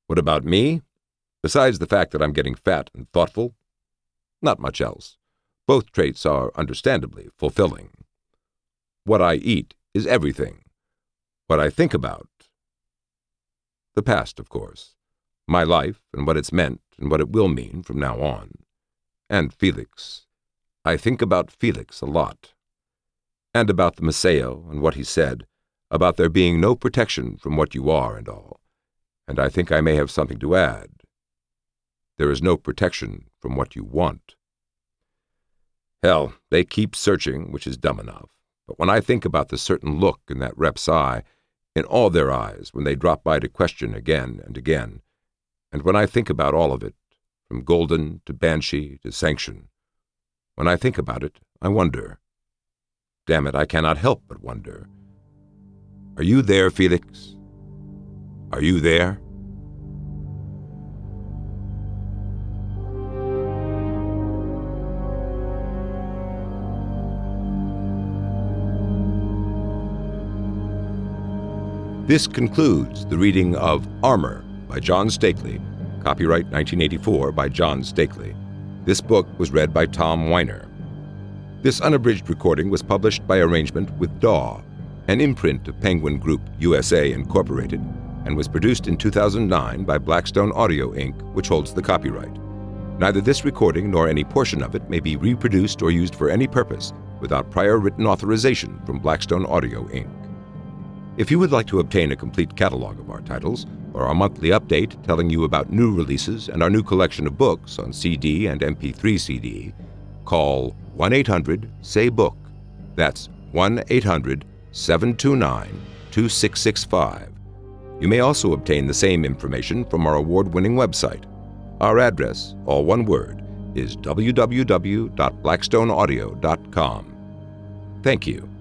What about me? Besides the fact that I'm getting fat and thoughtful, not much else. Both traits are understandably fulfilling. What I eat is everything. What I think about, the past, of course, my life and what it's meant and what it will mean from now on. And Felix. I think about Felix a lot. And about the Maceo and what he said, about there being no protection from what you are and all. And I think I may have something to add. There is no protection from what you want. Hell, they keep searching, which is dumb enough. But when I think about the certain look in that rep's eye, in all their eyes when they drop by to question again and again, and when I think about all of it, from Golden to Banshee to Sanction, when I think about it, I wonder. Damn it, I cannot help but wonder. Are you there, Felix? Are you there? This concludes the reading of Armor by John Stakely, copyright 1984 by John Stakely. This book was read by Tom Weiner. This unabridged recording was published by arrangement with DAW, an imprint of Penguin Group USA Incorporated, and was produced in 2009 by Blackstone Audio Inc., which holds the copyright. Neither this recording nor any portion of it may be reproduced or used for any purpose without prior written authorization from Blackstone Audio Inc. If you would like to obtain a complete catalog of our titles, or our monthly update telling you about new releases and our new collection of books on CD and MP3 CD, call 1-800-SAY-BOOK. That's 1-800-729-2665. You may also obtain the same information from our award-winning website. Our address, all one word, is www.blackstoneaudio.com. Thank you.